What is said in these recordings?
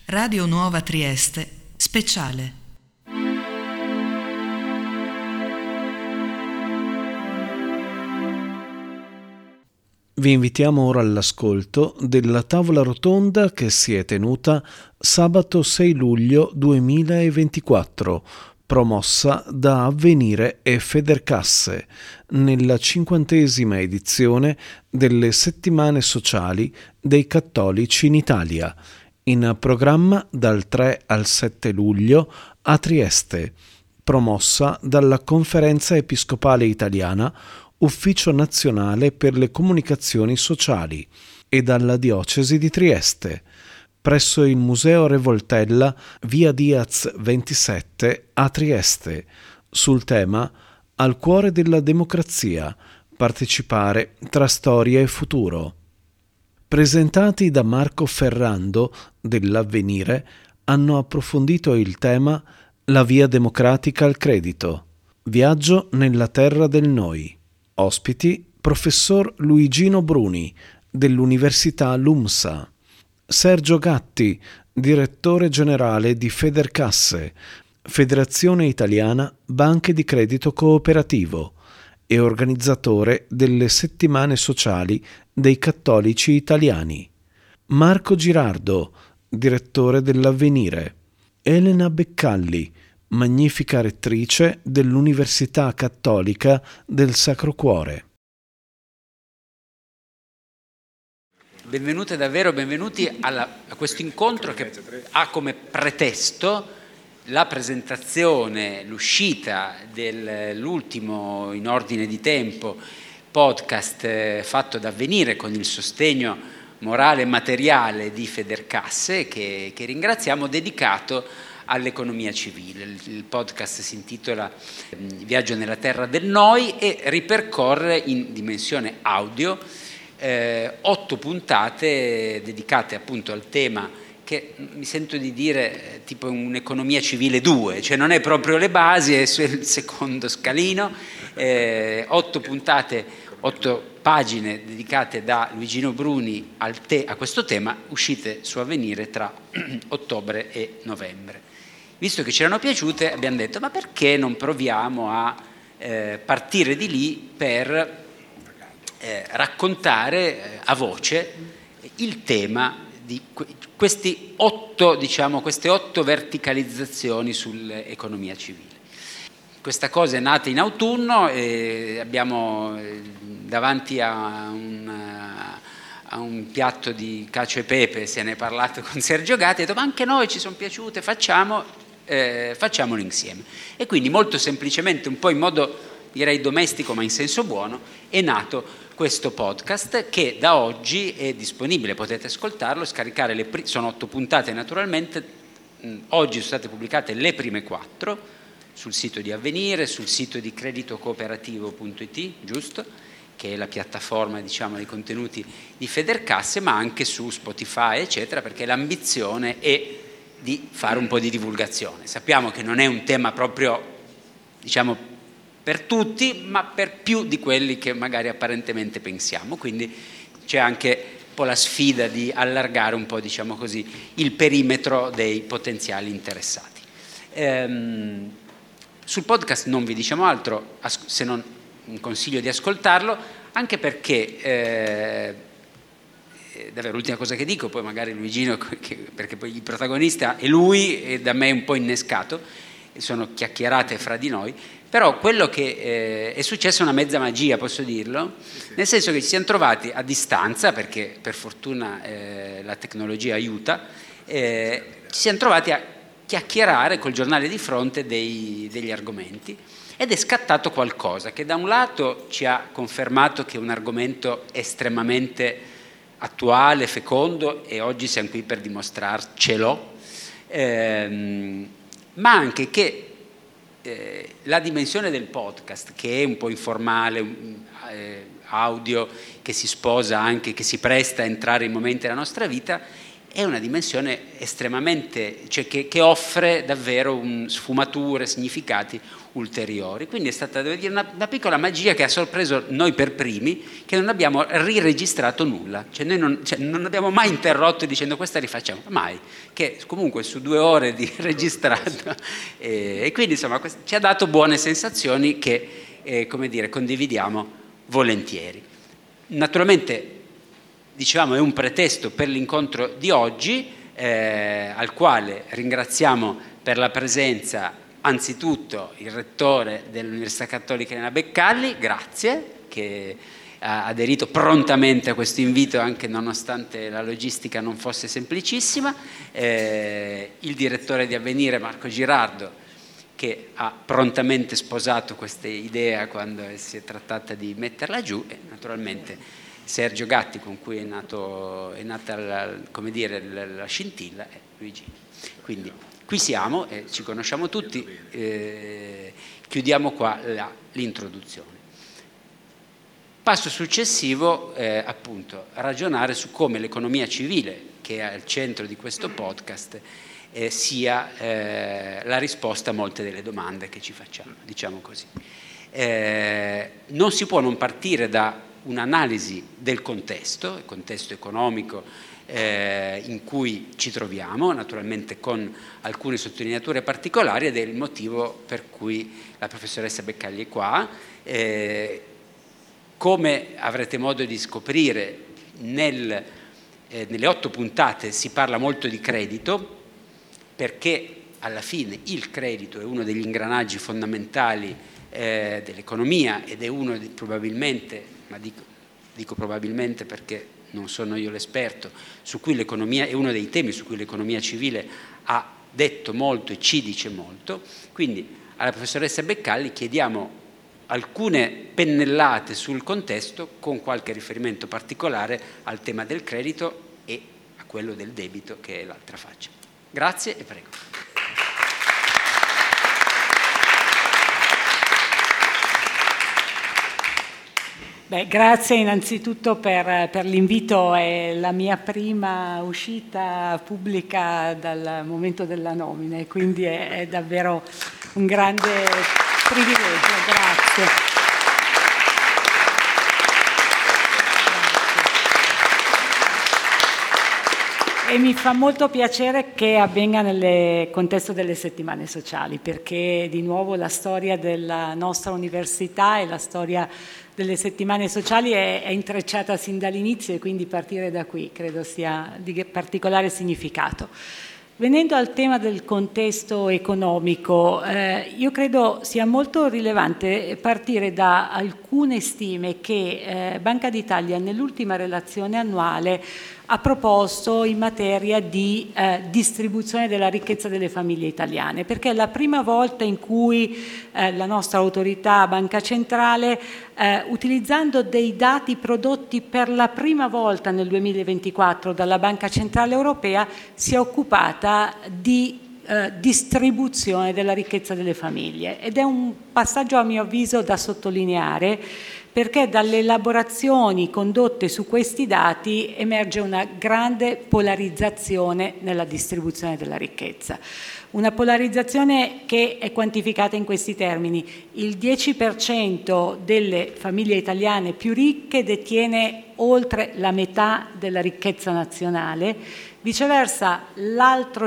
Radio Nuova Trieste, speciale. Vi invitiamo ora all'ascolto della tavola rotonda che si è tenuta sabato 6 luglio 2024, promossa da Avvenire e Federcasse, nella 50ª edizione delle Settimane Sociali dei Cattolici in Italia, in programma dal 3 al 7 luglio a Trieste, promossa dalla Conferenza Episcopale Italiana, Ufficio Nazionale per le Comunicazioni Sociali, e dalla Diocesi di Trieste, presso il Museo Revoltella, via Diaz 27 a Trieste, sul tema Al cuore della democrazia, partecipare tra storia e futuro. Presentati da Marco Ferrando dell'Avvenire, hanno approfondito il tema La via democratica al credito, viaggio nella terra del noi. Ospiti: professor Luigino Bruni dell'Università LUMSA, Sergio Gatti, direttore generale di Federcasse, Federazione Italiana Banche di Credito Cooperativo, e organizzatore delle Settimane Sociali dei Cattolici Italiani; Marco Girardo, direttore dell'Avvenire; Elena Beccalli, magnifica rettrice dell'Università Cattolica del Sacro Cuore. Benvenute davvero, benvenuti a questo incontro che ha come pretesto la presentazione, l'uscita dell'ultimo in ordine di tempo podcast fatto da Avvenire con il sostegno morale e materiale di Federcasse, che ringraziamo, dedicato all'economia civile. Il podcast si intitola Viaggio nella terra del noi e ripercorre in dimensione audio 8 puntate dedicate appunto al tema che mi sento di dire tipo un'economia civile 2, cioè non è proprio le basi, è il secondo scalino. 8 puntate, 8 pagine dedicate da Luigino Bruni a questo tema, uscite su Avvenire tra ottobre e novembre. Visto che ci erano piaciute, abbiamo detto: ma perché non proviamo a partire di lì per raccontare a voce il tema di queste 8 verticalizzazioni sull'economia civile. Questa cosa è nata in autunno e abbiamo davanti a un piatto di cacio e pepe, se ne è parlato con Sergio Gatti, ha detto: ma anche noi ci sono piaciute, facciamolo insieme. E quindi molto semplicemente, un po' in modo direi domestico ma in senso buono, è nato questo podcast che da oggi è disponibile, potete ascoltarlo, scaricare sono 8 puntate naturalmente, oggi sono state pubblicate le prime 4 sul sito di Avvenire, sul sito di creditocooperativo.it, giusto? Che è la piattaforma, diciamo, dei contenuti di Federcasse, ma anche su Spotify, eccetera, perché l'ambizione è di fare un po' di divulgazione. Sappiamo che non è un tema proprio, diciamo, per tutti, ma per più di quelli che magari apparentemente pensiamo, quindi c'è anche un po' la sfida di allargare un po', diciamo così, il perimetro dei potenziali interessati. Sul podcast non vi diciamo altro se non un consiglio di ascoltarlo, anche perché davvero l'ultima cosa che dico, poi magari Luigino, perché poi il protagonista è lui e da me un po' innescato, sono chiacchierate fra di noi, però quello che è successo è una mezza magia, posso dirlo, nel senso che ci siamo trovati a distanza, perché per fortuna la tecnologia aiuta, ci siamo trovati a chiacchierare col giornale di fronte degli argomenti, ed è scattato qualcosa che da un lato ci ha confermato che è un argomento estremamente attuale, fecondo, e oggi siamo qui per dimostrarcelo, ma anche che la dimensione del podcast, che è un po' informale, audio, che si sposa anche, che si presta a entrare in momenti della nostra vita, è una dimensione estremamente, cioè che offre davvero sfumature, significati ulteriori. Quindi è stata, devo dire, una piccola magia che ha sorpreso noi per primi, che non abbiamo riregistrato nulla, cioè noi non abbiamo mai interrotto dicendo questa rifacciamo, mai, che comunque su 2 ore di registrato e quindi insomma ci ha dato buone sensazioni che come dire, condividiamo volentieri. Naturalmente, dicevamo, è un pretesto per l'incontro di oggi, al quale ringraziamo per la presenza anzitutto il rettore dell'Università Cattolica Elena Beccalli, grazie, che ha aderito prontamente a questo invito anche nonostante la logistica non fosse semplicissima, il direttore di Avvenire Marco Girardo, che ha prontamente sposato questa idea quando si è trattata di metterla giù, e naturalmente Sergio Gatti, con cui è nata la scintilla, e Luigi. Quindi qui siamo, ci conosciamo tutti, chiudiamo qua l'introduzione. Passo successivo, appunto, ragionare su come l'economia civile, che è al centro di questo podcast, sia la risposta a molte delle domande che ci facciamo, diciamo così. Non si può non partire da un'analisi del contesto, il contesto economico in cui ci troviamo, naturalmente con alcune sottolineature particolari, ed è il motivo per cui la professoressa Beccalli è qua. Come avrete modo di scoprire, nelle 8 puntate si parla molto di credito, perché alla fine il credito è uno degli ingranaggi fondamentali dell'economia, ed è uno probabilmente, ma dico probabilmente perché non sono io l'esperto, su cui l'economia è uno dei temi su cui l'economia civile ha detto molto e ci dice molto. Quindi alla professoressa Beccalli chiediamo alcune pennellate sul contesto, con qualche riferimento particolare al tema del credito e a quello del debito, che è l'altra faccia. Grazie e prego. Grazie innanzitutto per l'invito. È la mia prima uscita pubblica dal momento della nomina e quindi è davvero un grande privilegio. Grazie. E mi fa molto piacere che avvenga nel contesto delle settimane sociali, perché di nuovo la storia della nostra università e la storia delle settimane sociali è intrecciata sin dall'inizio, e quindi partire da qui credo sia di particolare significato. Venendo al tema del contesto economico, io credo sia molto rilevante partire da alcune stime che Banca d'Italia nell'ultima relazione annuale ha proposto in materia di distribuzione della ricchezza delle famiglie italiane, perché è la prima volta in cui la nostra autorità Banca Centrale, utilizzando dei dati prodotti per la prima volta nel 2024 dalla Banca Centrale Europea, si è occupata di distribuzione della ricchezza delle famiglie, ed è un passaggio a mio avviso da sottolineare, perché dalle elaborazioni condotte su questi dati emerge una grande polarizzazione nella distribuzione della ricchezza. Una polarizzazione che è quantificata in questi termini: il 10% delle famiglie italiane più ricche detiene oltre la metà della ricchezza nazionale, viceversa l'altro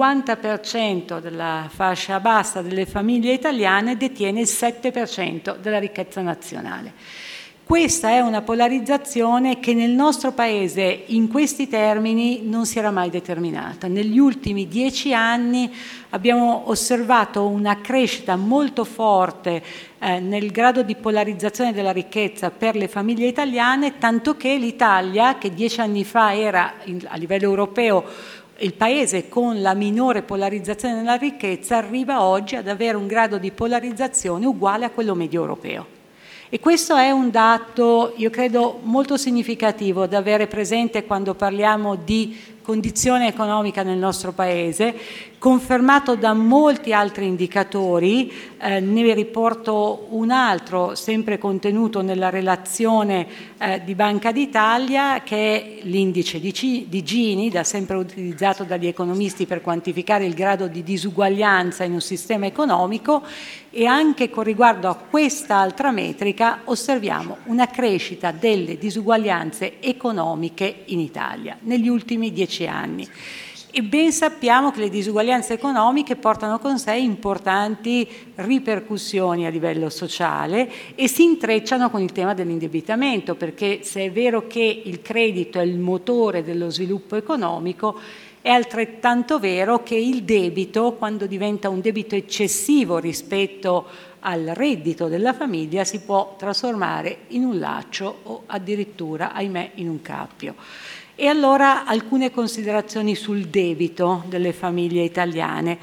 50% della fascia bassa delle famiglie italiane detiene il 7% della ricchezza nazionale. Questa è una polarizzazione che nel nostro Paese in questi termini non si era mai determinata. Negli ultimi 10 anni abbiamo osservato una crescita molto forte nel grado di polarizzazione della ricchezza per le famiglie italiane, tanto che l'Italia, che 10 anni fa era a livello europeo il paese con la minore polarizzazione della ricchezza, arriva oggi ad avere un grado di polarizzazione uguale a quello medio europeo. E questo è un dato, io credo, molto significativo da avere presente quando parliamo di condizione economica nel nostro Paese, confermato da molti altri indicatori. Ne riporto un altro, sempre contenuto nella relazione di Banca d'Italia, che è l'indice di Gini, da sempre utilizzato dagli economisti per quantificare il grado di disuguaglianza in un sistema economico, e anche con riguardo a questa altra metrica osserviamo una crescita delle disuguaglianze economiche in Italia negli ultimi 10 anni. E ben sappiamo che le disuguaglianze economiche portano con sé importanti ripercussioni a livello sociale e si intrecciano con il tema dell'indebitamento, perché se è vero che il credito è il motore dello sviluppo economico, è altrettanto vero che il debito, quando diventa un debito eccessivo rispetto al reddito della famiglia, si può trasformare in un laccio o addirittura, ahimè, in un cappio. E allora alcune considerazioni sul debito delle famiglie italiane.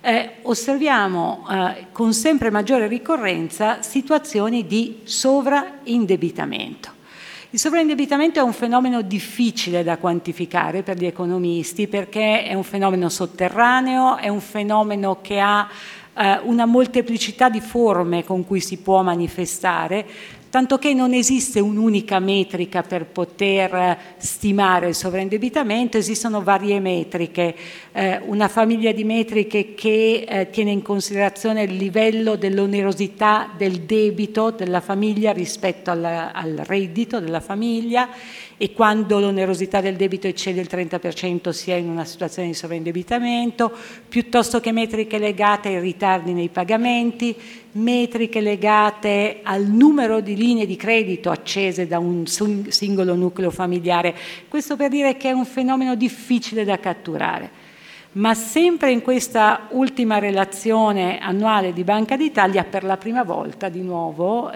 Osserviamo con sempre maggiore ricorrenza situazioni di sovraindebitamento. Il sovraindebitamento è un fenomeno difficile da quantificare per gli economisti, perché è un fenomeno sotterraneo, è un fenomeno che ha una molteplicità di forme con cui si può manifestare, tanto che non esiste un'unica metrica per poter stimare il sovraindebitamento, esistono varie metriche, una famiglia di metriche che tiene in considerazione il livello dell'onerosità del debito della famiglia rispetto al reddito della famiglia, e quando l'onerosità del debito eccede il 30% si è in una situazione di sovraindebitamento, piuttosto che metriche legate ai ritardi nei pagamenti, metriche legate al numero di linee di credito accese da un singolo nucleo familiare. Questo per dire che è un fenomeno difficile da catturare. Ma sempre in questa ultima relazione annuale di Banca d'Italia, per la prima volta di nuovo,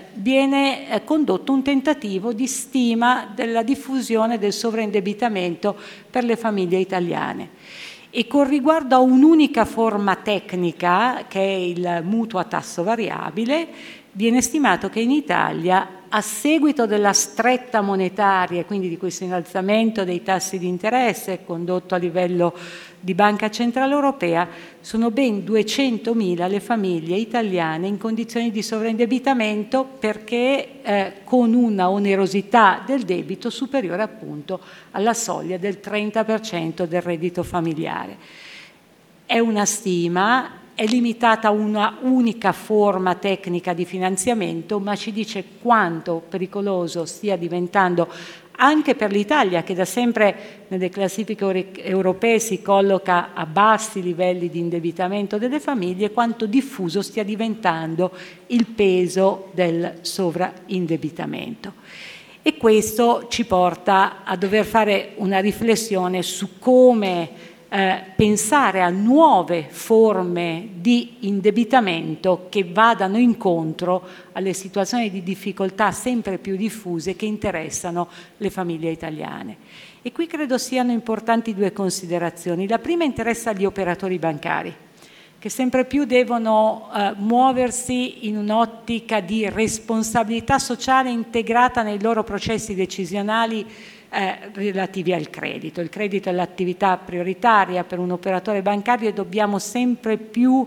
viene condotto un tentativo di stima della diffusione del sovraindebitamento per le famiglie italiane. E con riguardo a un'unica forma tecnica, che è il mutuo a tasso variabile, viene stimato che in Italia, a seguito della stretta monetaria, quindi di questo innalzamento dei tassi di interesse condotto a livello di Banca Centrale Europea, sono ben 200.000 le famiglie italiane in condizioni di sovraindebitamento, perché con una onerosità del debito superiore appunto alla soglia del 30% del reddito familiare. È una stima, è limitata a una unica forma tecnica di finanziamento, ma ci dice quanto pericoloso stia diventando anche per l'Italia, che da sempre nelle classifiche europee si colloca a bassi livelli di indebitamento delle famiglie, quanto diffuso stia diventando il peso del sovraindebitamento. E questo ci porta a dover fare una riflessione su come pensare a nuove forme di indebitamento che vadano incontro alle situazioni di difficoltà sempre più diffuse che interessano le famiglie italiane. E qui credo siano importanti due considerazioni. La prima interessa gli operatori bancari, che sempre più devono muoversi in un'ottica di responsabilità sociale integrata nei loro processi decisionali relativi al credito. Il credito è l'attività prioritaria per un operatore bancario e dobbiamo sempre più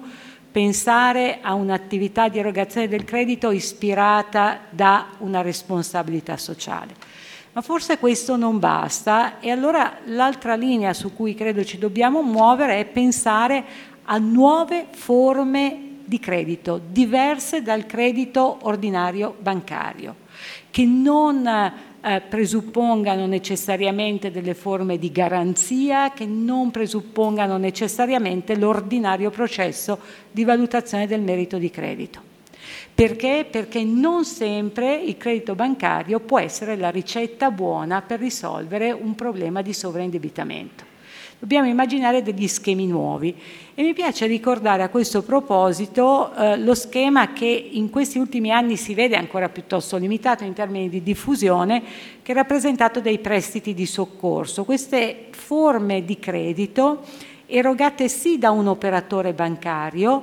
pensare a un'attività di erogazione del credito ispirata da una responsabilità sociale. Ma forse questo non basta, e allora l'altra linea su cui credo ci dobbiamo muovere è pensare a nuove forme di credito, diverse dal credito ordinario bancario, che non presuppongano necessariamente delle forme di garanzia, che non presuppongano necessariamente l'ordinario processo di valutazione del merito di credito. Perché? Perché non sempre il credito bancario può essere la ricetta buona per risolvere un problema di sovraindebitamento. Dobbiamo immaginare degli schemi nuovi, e mi piace ricordare a questo proposito lo schema che in questi ultimi anni si vede ancora piuttosto limitato in termini di diffusione, che è rappresentato dai prestiti di soccorso. Queste forme di credito erogate sì da un operatore bancario,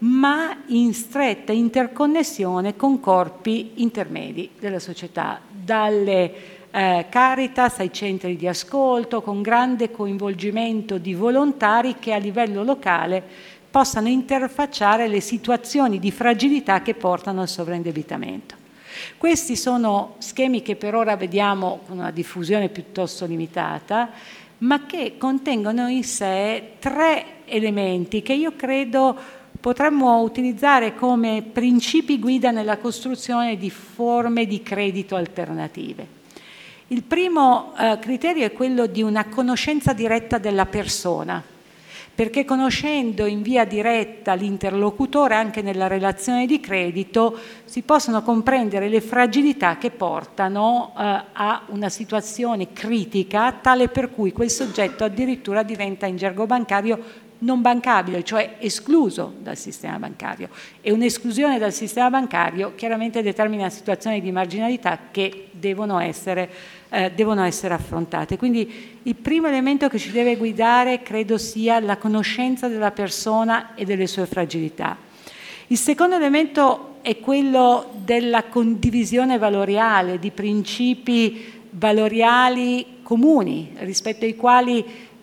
ma in stretta interconnessione con corpi intermedi della società, dalle Caritas, ai centri di ascolto, con grande coinvolgimento di volontari che a livello locale possano interfacciare le situazioni di fragilità che portano al sovraindebitamento. Questi sono schemi che per ora vediamo con una diffusione piuttosto limitata, ma che contengono in sé 3 elementi che io credo potremmo utilizzare come principi guida nella costruzione di forme di credito alternative. Il primo criterio è quello di una conoscenza diretta della persona, perché conoscendo in via diretta l'interlocutore anche nella relazione di credito si possono comprendere le fragilità che portano a una situazione critica tale per cui quel soggetto addirittura diventa in gergo bancario non bancabile, cioè escluso dal sistema bancario. E un'esclusione dal sistema bancario chiaramente determina situazioni di marginalità che devono essere affrontate. Quindi il primo elemento che ci deve guidare credo sia la conoscenza della persona e delle sue fragilità. Il secondo elemento è quello della condivisione valoriale, di principi valoriali comuni rispetto ai quali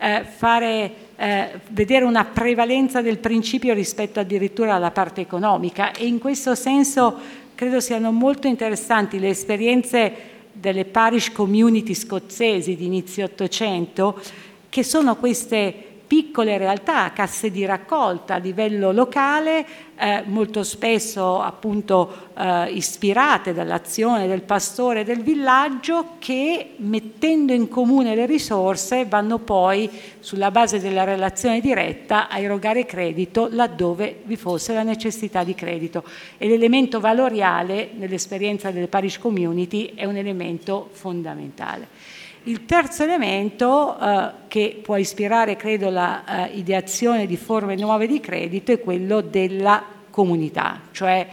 vedere una prevalenza del principio rispetto addirittura alla parte economica, e in questo senso credo siano molto interessanti le esperienze delle parish community scozzesi di inizio Ottocento, che sono queste piccole realtà, casse di raccolta a livello locale, molto spesso appunto ispirate dall'azione del pastore del villaggio, che mettendo in comune le risorse vanno poi sulla base della relazione diretta a erogare credito laddove vi fosse la necessità di credito. E l'elemento valoriale nell'esperienza delle parish community è un elemento fondamentale. Il terzo elemento che può ispirare, credo, la ideazione di forme nuove di credito è quello della comunità, cioè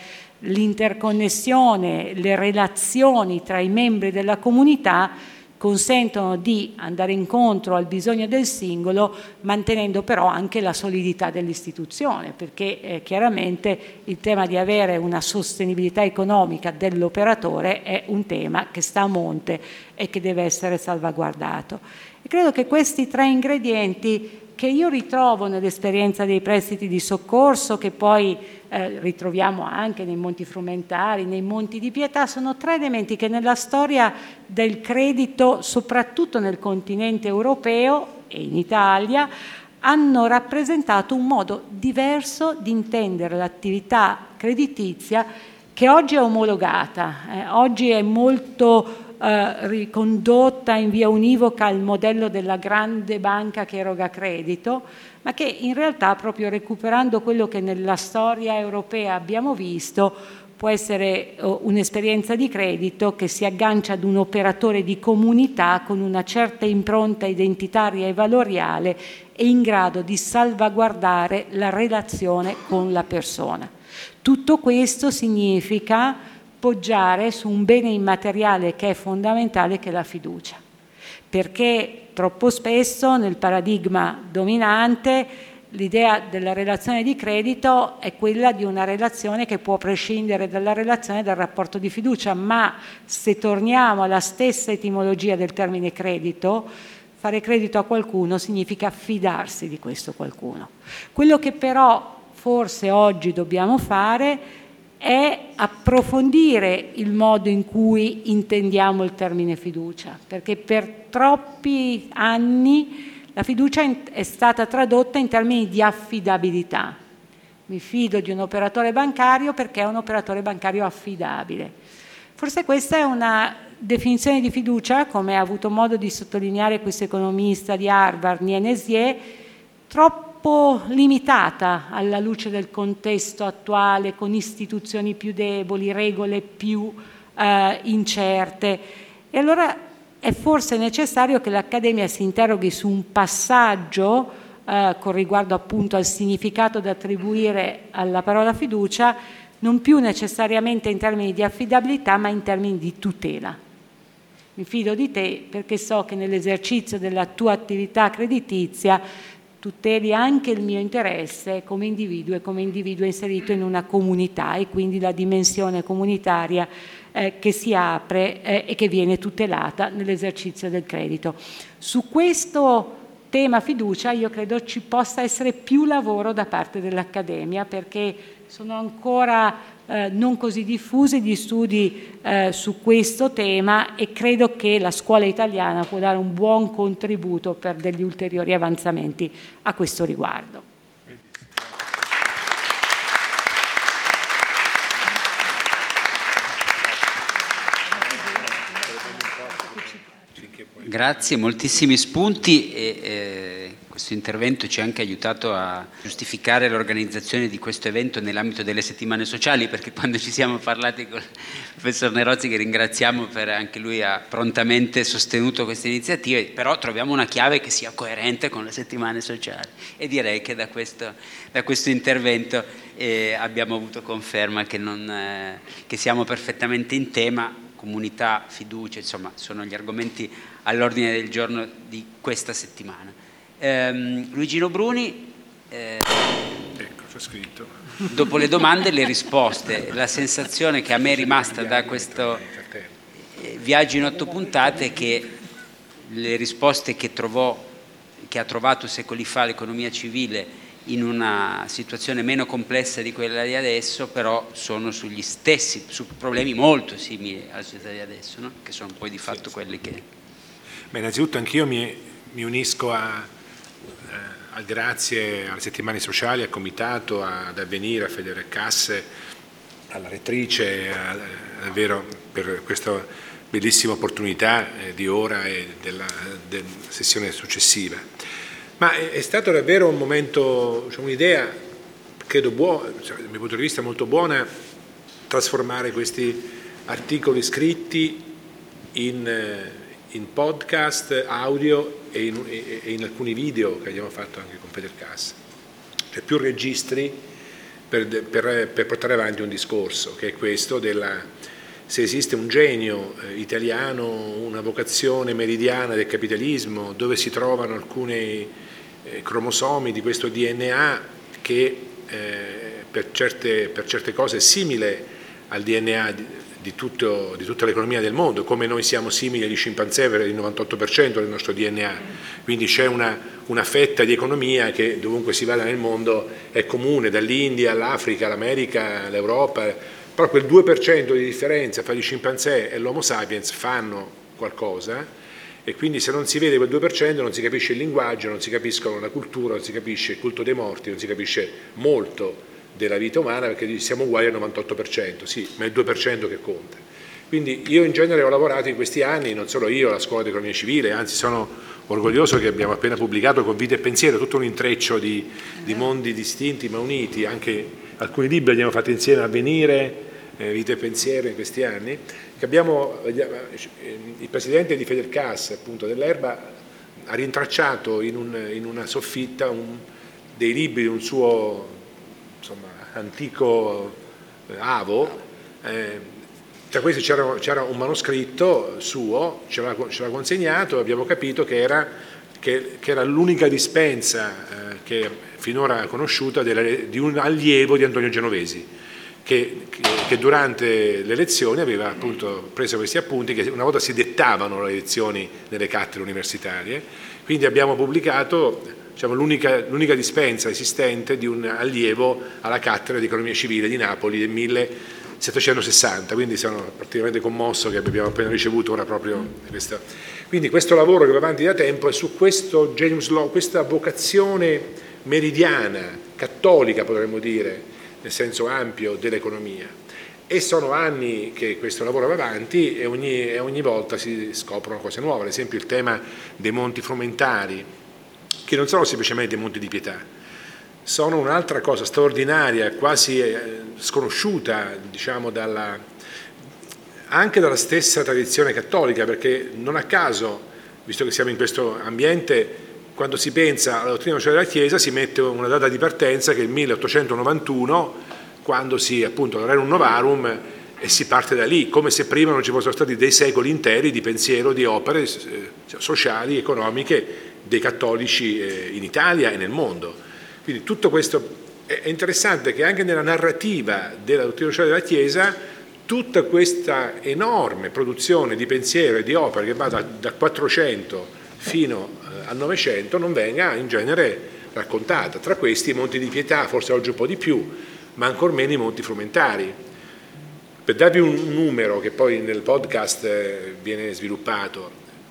l'interconnessione, le relazioni tra i membri della comunità consentono di andare incontro al bisogno del singolo, mantenendo però anche la solidità dell'istituzione, perché chiaramente il tema di avere una sostenibilità economica dell'operatore è un tema che sta a monte e che deve essere salvaguardato. E credo che questi 3 ingredienti, che io ritrovo nell'esperienza dei prestiti di soccorso, che poi ritroviamo anche nei monti frumentari, nei monti di pietà, sono 3 elementi che nella storia del credito, soprattutto nel continente europeo e in Italia, hanno rappresentato un modo diverso di intendere l'attività creditizia, che oggi è omologata, oggi è molto ricondotta in via univoca al modello della grande banca che eroga credito, ma che in realtà, proprio recuperando quello che nella storia europea abbiamo visto, può essere un'esperienza di credito che si aggancia ad un operatore di comunità con una certa impronta identitaria e valoriale e in grado di salvaguardare la relazione con la persona. Tutto questo significa poggiare su un bene immateriale che è fondamentale, che è la fiducia, perché troppo spesso nel paradigma dominante l'idea della relazione di credito è quella di una relazione che può prescindere dalla relazione del rapporto di fiducia, ma se torniamo alla stessa etimologia del termine credito, fare credito a qualcuno significa fidarsi di questo qualcuno. Quello che però forse oggi dobbiamo fare è approfondire il modo in cui intendiamo il termine fiducia, perché per troppi anni la fiducia è stata tradotta in termini di affidabilità. Mi fido di un operatore bancario perché è un operatore bancario affidabile. Forse questa è una definizione di fiducia, come ha avuto modo di sottolineare questo economista di Harvard, Nienesier, troppo limitata alla luce del contesto attuale, con istituzioni più deboli, regole più incerte. E allora è forse necessario che l'Accademia si interroghi su un passaggio con riguardo appunto al significato da attribuire alla parola fiducia, non più necessariamente in termini di affidabilità, ma in termini di tutela. Mi fido di te perché so che nell'esercizio della tua attività creditizia tuteli anche il mio interesse come individuo e come individuo inserito in una comunità, e quindi la dimensione comunitaria che si apre e che viene tutelata nell'esercizio del credito. Su questo tema fiducia io credo ci possa essere più lavoro da parte dell'Accademia, perché sono ancora non così diffusi gli studi su questo tema, e credo che la scuola italiana può dare un buon contributo per degli ulteriori avanzamenti a questo riguardo. Grazie, moltissimi spunti, e questo intervento ci ha anche aiutato a giustificare l'organizzazione di questo evento nell'ambito delle settimane sociali, perché quando ci siamo parlati con il professor Nerozzi, che ringraziamo per anche lui ha prontamente sostenuto queste iniziative, però troviamo una chiave che sia coerente con le settimane sociali, e direi che da questo intervento abbiamo avuto conferma che siamo perfettamente in tema. Comunità, fiducia, insomma, sono gli argomenti all'ordine del giorno di questa settimana. Luigino Bruni, ecco, c'ho scritto. Dopo le domande e le risposte, la sensazione che a me è rimasta da questo viaggio in 8 puntate è che le risposte che ha trovato secoli fa l'economia civile in una situazione meno complessa di quella di adesso, però sono su problemi molto simili alla società di adesso, no? Che sono poi di fatto quelli che... Beh, innanzitutto anch'io mi unisco al grazie alle settimane sociali, al comitato, ad Avvenire, a Federcasse, alla rettrice, davvero per questa bellissima opportunità di ora e della sessione successiva. Ma è stato davvero un momento, cioè un'idea, credo buona, cioè, dal mio punto di vista molto buona, trasformare questi articoli scritti in podcast, audio e in alcuni video che abbiamo fatto anche con Federcasse. Cioè più registri per portare avanti un discorso, che è questo se esiste un genio italiano, una vocazione meridiana del capitalismo, dove si trovano alcuni cromosomi di questo DNA che per certe cose è simile al DNA di tutta l'economia del mondo, come noi siamo simili agli scimpanzé per il 98% del nostro DNA. Quindi c'è una fetta di economia che dovunque si vada nel mondo è comune, dall'India all'Africa, all'America, all'Europa. Però quel 2% di differenza fra gli scimpanzé e l'Homo sapiens fanno qualcosa, e quindi se non si vede quel 2% non si capisce il linguaggio, non si capiscono la cultura, non si capisce il culto dei morti, non si capisce molto della vita umana, perché siamo uguali al 98%, sì, ma è il 2% che conta. Quindi io in genere ho lavorato in questi anni, non solo io, la scuola di economia civile, anzi sono orgoglioso che abbiamo appena pubblicato con Vita e Pensiero tutto un intreccio di mondi distinti ma uniti, anche alcuni libri abbiamo fatto insieme, Avvenire, Vita e Pensiero in questi anni, che il presidente di Federcasse, appunto dell'Erba, ha rintracciato in una soffitta dei libri di un suo antico avo. Tra questi c'era un manoscritto suo, ce l'ha consegnato, abbiamo capito che era l'unica dispensa che finora conosciuta di un allievo di Antonio Genovesi, che durante le lezioni aveva appunto preso questi appunti, che una volta si dettavano le lezioni nelle cattedre universitarie. Quindi abbiamo pubblicato l'unica dispensa esistente di un allievo alla cattedra di economia civile di Napoli del 1760, quindi sono praticamente commosso che abbiamo appena ricevuto ora proprio questa. Quindi questo lavoro che va avanti da tempo è su questo genius law, questa vocazione meridiana, cattolica potremmo dire, nel senso ampio dell'economia. E sono anni che questo lavoro va avanti e ogni volta si scoprono cose nuove, ad esempio il tema dei monti frumentari, che non sono semplicemente monti di pietà, sono un'altra cosa straordinaria, quasi sconosciuta, diciamo, anche dalla stessa tradizione cattolica, perché non a caso, visto che siamo in questo ambiente, quando si pensa alla dottrina sociale della Chiesa si mette una data di partenza che è il 1891, quando appunto il Rerum Novarum, e si parte da lì, come se prima non ci fossero stati dei secoli interi di pensiero, di opere sociali, economiche, dei cattolici in Italia e nel mondo. Quindi tutto questo è interessante, che anche nella narrativa della dottrina sociale della Chiesa tutta questa enorme produzione di pensiero e di opere che va da 400 fino al 900 non venga in genere raccontata. Tra questi i Monti di Pietà, forse oggi un po' di più, ma ancor meno i Monti Frumentari. Per darvi un numero che poi nel podcast viene sviluppato,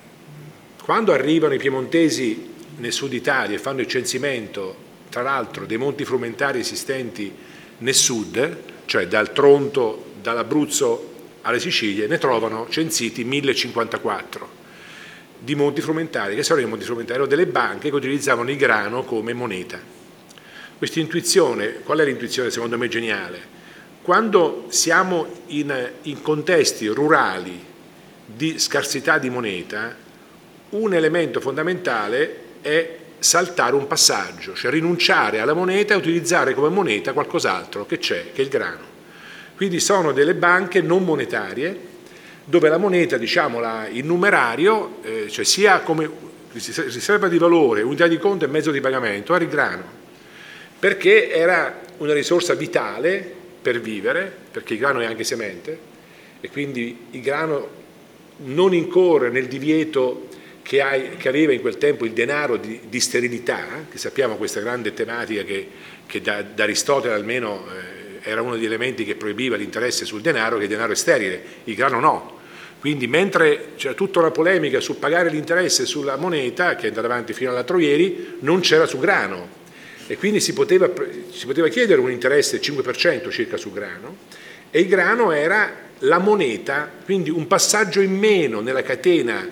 quando arrivano i piemontesi nel sud Italia e fanno il censimento, tra l'altro, dei Monti Frumentari esistenti nel sud, cioè dal Tronto, dall'Abruzzo alle Sicilie, ne trovano censiti 1054 di Monti Frumentari. Che sono i Monti Frumentari? Erano delle banche che utilizzavano il grano come moneta. Questa intuizione, qual è l'intuizione secondo me geniale? Quando siamo in contesti rurali di scarsità di moneta, un elemento fondamentale è saltare un passaggio, cioè rinunciare alla moneta e utilizzare come moneta qualcos'altro che c'è, che è il grano. Quindi sono delle banche non monetarie dove la moneta, diciamo, il numerario, cioè sia come riserva di valore, unità di conto e mezzo di pagamento, era il grano, perché era una risorsa vitale per vivere, perché il grano è anche semente e quindi il grano non incorre nel divieto che aveva in quel tempo il denaro di sterilità, che sappiamo questa grande tematica che da Aristotele almeno era uno degli elementi che proibiva l'interesse sul denaro, che il denaro è sterile, il grano no. Quindi mentre c'era tutta una polemica su pagare l'interesse sulla moneta, che è andata avanti fino all'altro ieri, non c'era su grano. E quindi si poteva chiedere un interesse del 5% circa sul grano, e il grano era la moneta, quindi un passaggio in meno nella catena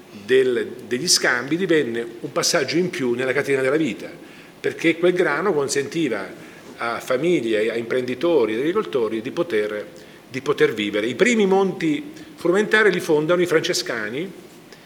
degli scambi divenne un passaggio in più nella catena della vita, perché quel grano consentiva a famiglie, a imprenditori, ad agricoltori di poter vivere. I primi Monti Frumentari li fondano i francescani,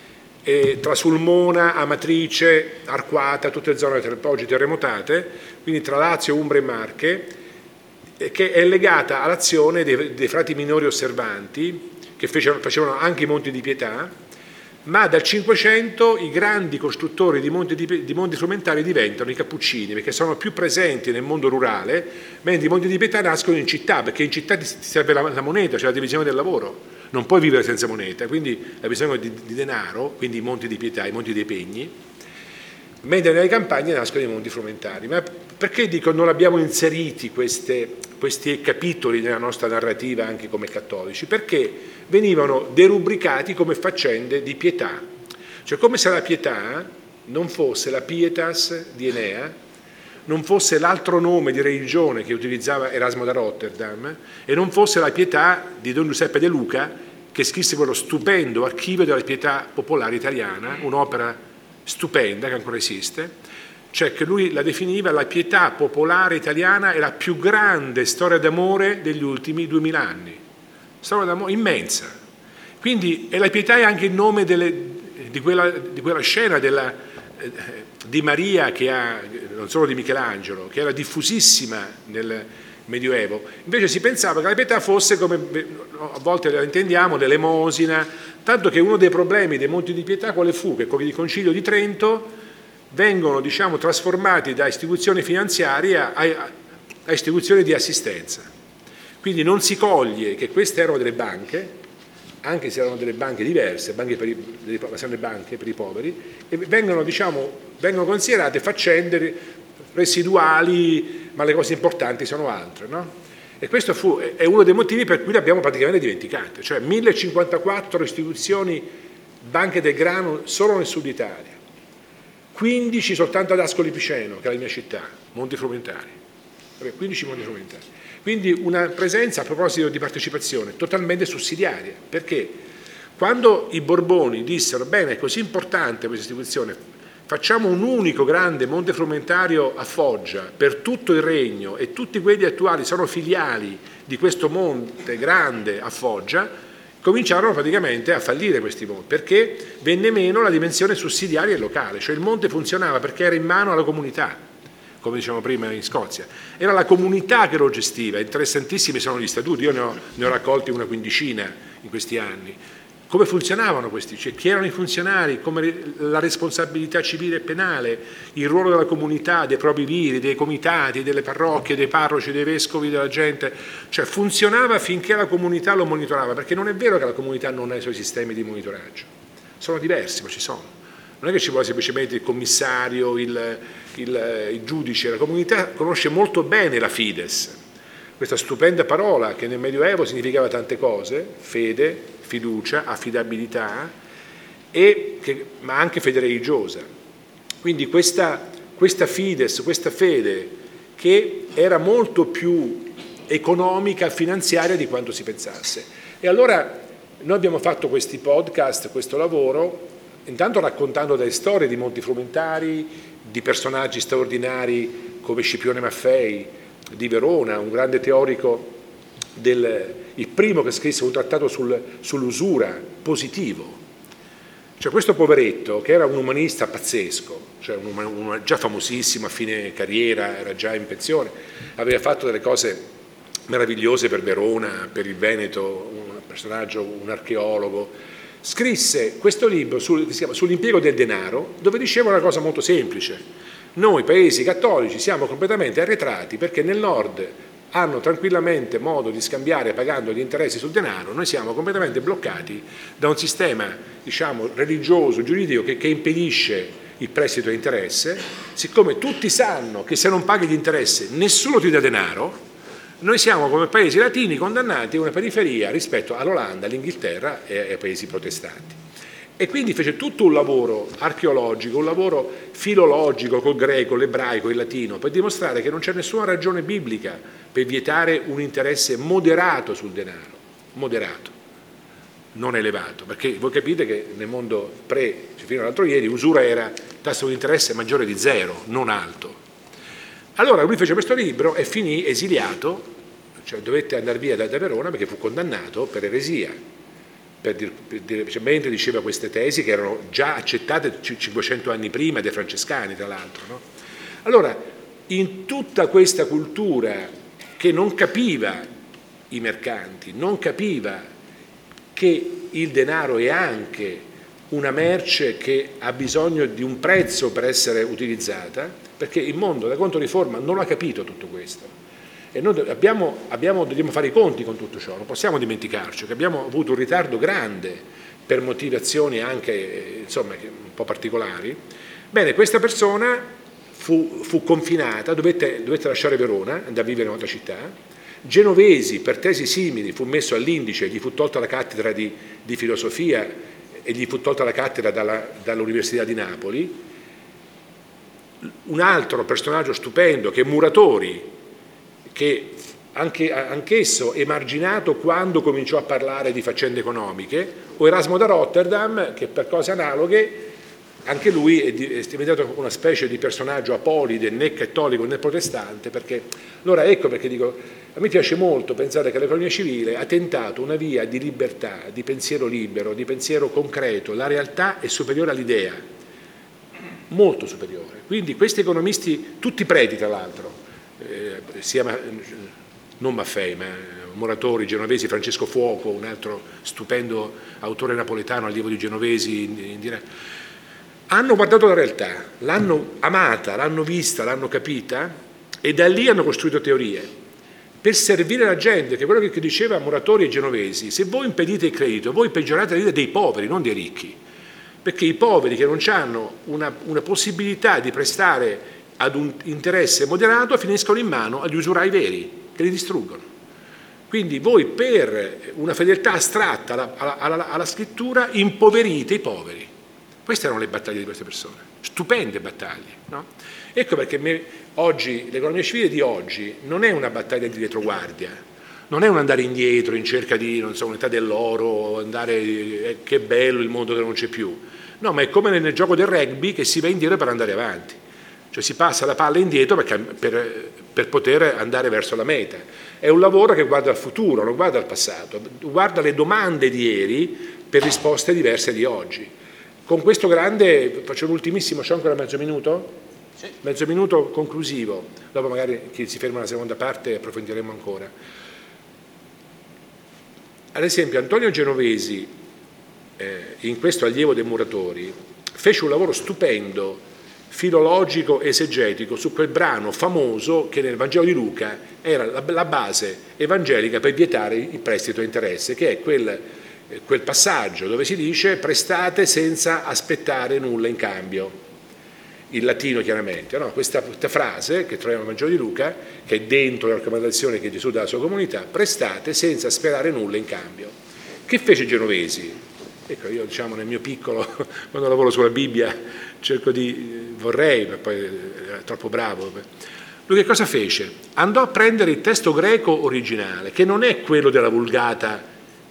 tra Sulmona, Amatrice, Arquata, tutte zone oggi terremotate, quindi tra Lazio, Umbria e Marche, che è legata all'azione dei frati minori osservanti, che facevano anche i Monti di Pietà, ma dal Cinquecento i grandi costruttori di monti frumentari diventano i Cappuccini, perché sono più presenti nel mondo rurale, mentre i Monti di Pietà nascono in città, perché in città ti serve la moneta, cioè la divisione del lavoro. Non puoi vivere senza moneta, quindi hai bisogno di denaro, quindi i Monti di Pietà, i Monti dei Pegni, mentre nelle campagne nascono i Monti Frumentari. Ma perché dico non abbiamo inseriti questi capitoli nella nostra narrativa anche come cattolici? Perché venivano derubricati come faccende di pietà, cioè come se la pietà non fosse la pietas di Enea, non fosse l'altro nome di religione che utilizzava Erasmo da Rotterdam e non fosse la pietà di Don Giuseppe De Luca, che scrisse quello stupendo archivio della pietà popolare italiana, un'opera stupenda che ancora esiste, cioè che lui la definiva la pietà popolare italiana è la più grande storia d'amore degli ultimi 2000 anni, storia d'amore immensa. Quindi e la pietà è anche il nome di quella scena di Maria, non solo di Michelangelo, che era diffusissima nel Medioevo. Invece si pensava che la pietà fosse, come a volte la intendiamo, l'elemosina, tanto che uno dei problemi dei Monti di Pietà quale fu? Che con il Concilio di Trento vengono, diciamo, trasformati da istituzioni finanziarie a istituzioni di assistenza. Quindi non si coglie che queste erano delle banche, anche se erano delle banche diverse, banche per i poveri, e vengono considerate faccende residuali, ma le cose importanti sono altre, no? E questo è uno dei motivi per cui le abbiamo praticamente dimenticate, cioè 1054 istituzioni, banche del grano solo nel sud Italia, 15 soltanto ad Ascoli Piceno, che è la mia città, Monti Frumentari, 15 Monti Frumentari. Quindi una presenza, a proposito di partecipazione, totalmente sussidiaria, perché quando i Borboni dissero bene, è così importante questa istituzione, facciamo un unico grande Monte Frumentario a Foggia per tutto il regno e tutti quelli attuali sono filiali di questo monte grande a Foggia, cominciarono praticamente a fallire questi monti, perché venne meno la dimensione sussidiaria e locale, cioè il monte funzionava perché era in mano alla comunità, come dicevamo prima in Scozia, era la comunità che lo gestiva. Interessantissimi sono gli statuti, io ne ho raccolti una quindicina in questi anni, come funzionavano questi, cioè chi erano i funzionari, come la responsabilità civile e penale, il ruolo della comunità, dei propri viri, dei comitati, delle parrocchie, dei parroci, dei vescovi, della gente, cioè funzionava finché la comunità lo monitorava, perché non è vero che la comunità non ha i suoi sistemi di monitoraggio, sono diversi, ma ci sono. Non è che ci vuole semplicemente il commissario, il giudice, la comunità conosce molto bene la Fides, questa stupenda parola che nel Medioevo significava tante cose, fede, fiducia, affidabilità, ma anche fede religiosa. Quindi questa Fides, questa fede che era molto più economica, finanziaria di quanto si pensasse. E allora noi abbiamo fatto questi podcast, questo lavoro, intanto raccontando delle storie di Monti Frumentari, di personaggi straordinari come Scipione Maffei di Verona, un grande teorico, il primo che scrisse un trattato sull'usura positivo. Cioè questo poveretto, che era un umanista pazzesco, cioè già famosissimo a fine carriera, era già in pensione, aveva fatto delle cose meravigliose per Verona, per il Veneto, un personaggio, un archeologo, scrisse questo libro che si chiama Sull'impiego del denaro, dove diceva una cosa molto semplice: noi paesi cattolici siamo completamente arretrati perché nel nord hanno tranquillamente modo di scambiare pagando gli interessi sul denaro, noi siamo completamente bloccati da un sistema, diciamo, religioso, giuridico che impedisce il prestito a interesse. Siccome tutti sanno che se non paghi gli interessi nessuno ti dà denaro, noi siamo come paesi latini condannati a una periferia rispetto all'Olanda, all'Inghilterra e ai paesi protestanti. E quindi fece tutto un lavoro archeologico, un lavoro filologico col greco, l'ebraico, il latino, per dimostrare che non c'è nessuna ragione biblica per vietare un interesse moderato sul denaro, moderato, non elevato, perché voi capite che nel mondo fino all'altro ieri, usura era tasso di interesse maggiore di 0, non alto. Allora lui fece questo libro e finì esiliato, cioè dovette andare via da Verona perché fu condannato per eresia. Mentre diceva queste tesi che erano già accettate 500 anni prima dai francescani, tra l'altro. No? Allora, in tutta questa cultura che non capiva i mercanti, non capiva che il denaro è anche una merce che ha bisogno di un prezzo per essere utilizzata, perché il mondo da Controriforma non ha capito tutto questo. E noi dobbiamo fare i conti con tutto ciò, non possiamo dimenticarci che abbiamo avuto un ritardo grande per motivazioni anche insomma, un po' particolari. Bene, questa persona fu confinata, dovette lasciare Verona, andare a vivere in un'altra città. Genovesi, per tesi simili, fu messo all'indice, gli fu tolta la cattedra di filosofia e gli fu tolta la cattedra dall'Università di Napoli. Un altro personaggio stupendo che è Muratori, che anch'esso emarginato quando cominciò a parlare di faccende economiche, o Erasmo da Rotterdam, che per cose analoghe anche lui è diventato una specie di personaggio apolide, né cattolico né protestante, perché allora ecco perché dico, a me piace molto pensare che l'economia civile ha tentato una via di libertà, di pensiero libero, di pensiero concreto, la realtà è superiore all'idea, molto superiore. Quindi questi economisti, tutti preti tra l'altro, non Maffei, ma Muratori, Genovesi, Francesco Fuoco, un altro stupendo autore napoletano, allievo di Genovesi, hanno guardato la realtà, l'hanno amata, l'hanno vista, l'hanno capita e da lì hanno costruito teorie per servire la gente, che è quello che diceva Muratori e Genovesi: se voi impedite il credito, voi peggiorate la vita dei poveri, non dei ricchi, perché i poveri che non hanno una possibilità di prestare ad un interesse moderato finiscono in mano agli usurai veri, che li distruggono. Quindi voi per una fedeltà astratta alla scrittura impoverite i poveri. Queste erano le battaglie di queste persone, stupende battaglie. No? Ecco perché oggi, l'economia civile di oggi non è una battaglia di retroguardia, non è un andare indietro in cerca di, non so, un'età dell'oro, andare, che bello il mondo che non c'è più. No, ma è come nel gioco del rugby che si va indietro per andare avanti. Cioè si passa la palla indietro per poter andare verso la meta. È un lavoro che guarda al futuro, non guarda al passato, guarda le domande di ieri per risposte diverse di oggi. Con questo grande, faccio l'ultimissimo, c'è ancora mezzo minuto? Sì. Mezzo minuto conclusivo, dopo magari chi si ferma alla seconda parte approfondiremo ancora. Ad esempio Antonio Genovesi in questo Allievo dei muratori, fece un lavoro stupendo, filologico, esegetico, su quel brano famoso che nel Vangelo di Luca era la base evangelica per vietare il prestito a interesse, che è quel passaggio dove si dice prestate senza aspettare nulla in cambio. Il latino chiaramente, no? Questa frase che troviamo nel Vangelo di Luca, che è dentro la raccomandazione che Gesù dà alla sua comunità, prestate senza sperare nulla in cambio. Che fece Genovesi? Ecco, io nel mio piccolo, quando lavoro sulla Bibbia, vorrei, ma poi era troppo bravo. Lui che cosa fece? Andò a prendere il testo greco originale, che non è quello della Vulgata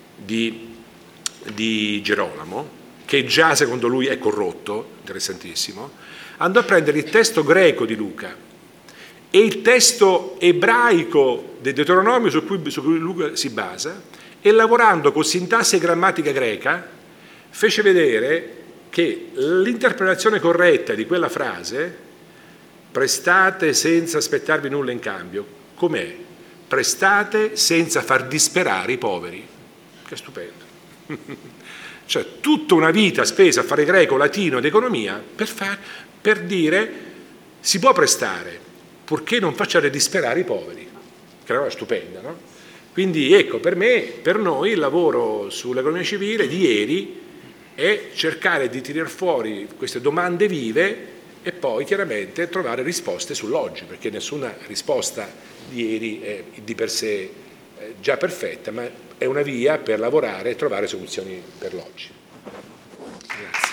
di Gerolamo, che già secondo lui è corrotto, interessantissimo. Andò a prendere il testo greco di Luca e il testo ebraico del Deuteronomio su cui Luca si basa, e lavorando con sintassi e grammatica greca fece vedere che l'interpretazione corretta di quella frase, prestate senza aspettarvi nulla in cambio, com'è? Prestate senza far disperare i poveri. Che stupendo. Cioè tutta una vita spesa a fare greco, latino ed economia per dire si può prestare purché non facciate disperare i poveri, che è una cosa stupenda, no? Quindi ecco, per noi il lavoro sull'economia civile di ieri è cercare di tirar fuori queste domande vive e poi chiaramente trovare risposte sull'oggi, perché nessuna risposta di ieri è di per sé già perfetta, ma è una via per lavorare e trovare soluzioni per l'oggi. Grazie.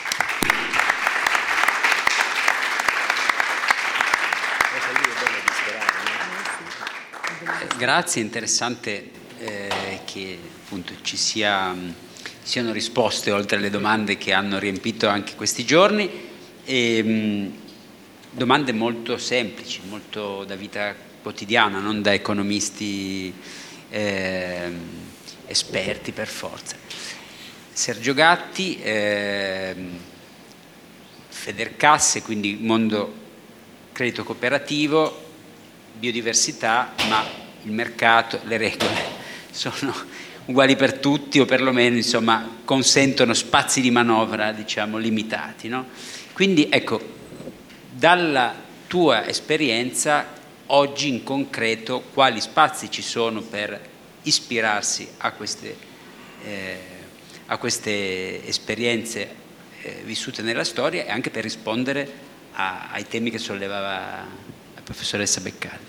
Grazie, interessante che appunto ci siano risposte oltre alle domande che hanno riempito anche questi giorni, domande molto semplici, molto da vita quotidiana, non da economisti esperti per forza. Sergio Gatti, Federcasse, quindi mondo credito cooperativo, biodiversità, ma il mercato, le regole sono uguali per tutti, o perlomeno insomma consentono spazi di manovra diciamo limitati, no? Quindi ecco, dalla tua esperienza oggi in concreto quali spazi ci sono per ispirarsi a queste esperienze vissute nella storia e anche per rispondere ai temi che sollevava la professoressa Beccalli?